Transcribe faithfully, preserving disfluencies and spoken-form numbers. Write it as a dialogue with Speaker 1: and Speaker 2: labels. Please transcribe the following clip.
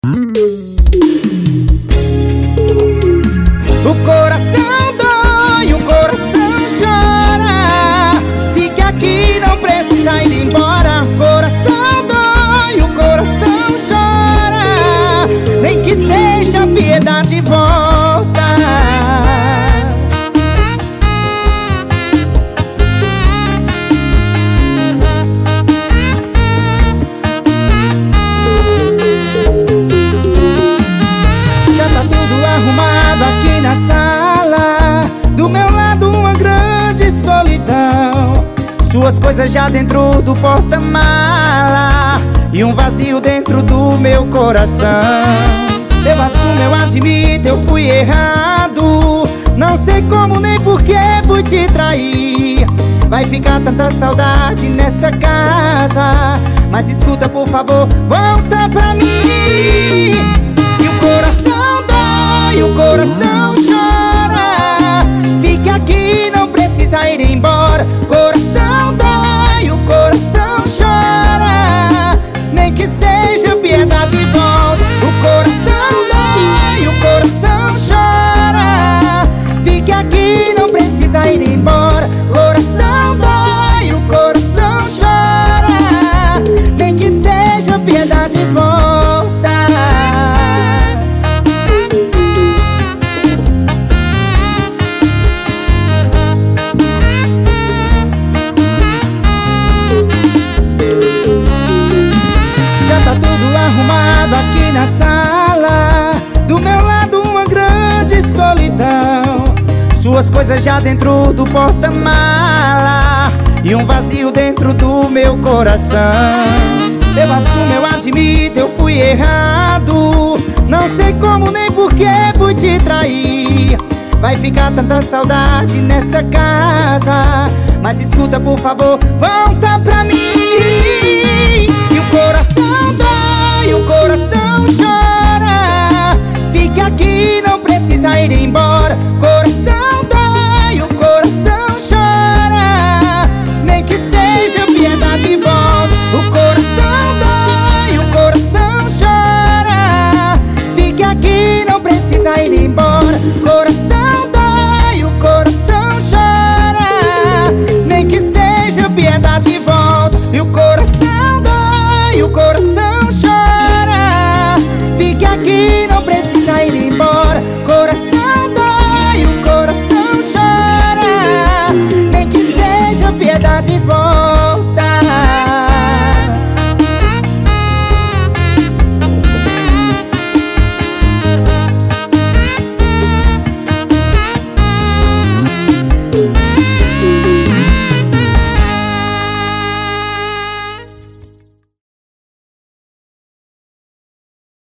Speaker 1: O coração dói, o coração chora. Fique aqui, não precisa ir embora. O coração dói, o coração chora. Nem que seja piedade, volta. Já tá tudo arrumado aqui na sala. Do meu lado uma grande solidão. Suas coisas já dentro do porta-mala e um vazio dentro do meu coração. Eu assumo, eu admito, eu fui errado. Não sei como nem porquê fui te trair. Vai ficar tanta saudade nessa casa, mas escuta, por favor, volta pra mim. E o coração dói, o coração chora. Fique aqui, não precisa ir embora. O coração dói, o coração chora. Nem que seja piedade, volta. O coração dói, o coração chora. Fique aqui, não precisa ir embora. O coração dói, o coração chora. Nem que seja piedade, volta. Já tá tudo arrumado aqui na sala. Do meu lado uma grande solidão. Suas coisas já dentro do porta-mala e um vazio dentro do meu coração. Eu assumo, eu admito, eu fui errado. Não sei como nem porquê fui te trair. Vai ficar tanta saudade nessa casa, mas escuta, por favor, volta pra mim. E o coração dói, o coração chora. Fique aqui, não precisa ir embora. O coração dói, o coração chora. Nem que seja piedade, volta. O coração dói, o coração chora. Fique aqui, não precisa ir embora. O coração dói, o coração chora. Nem que seja piedade, volta. E o coração dói, o coração chora. Fique aqui, não precisa ir embora.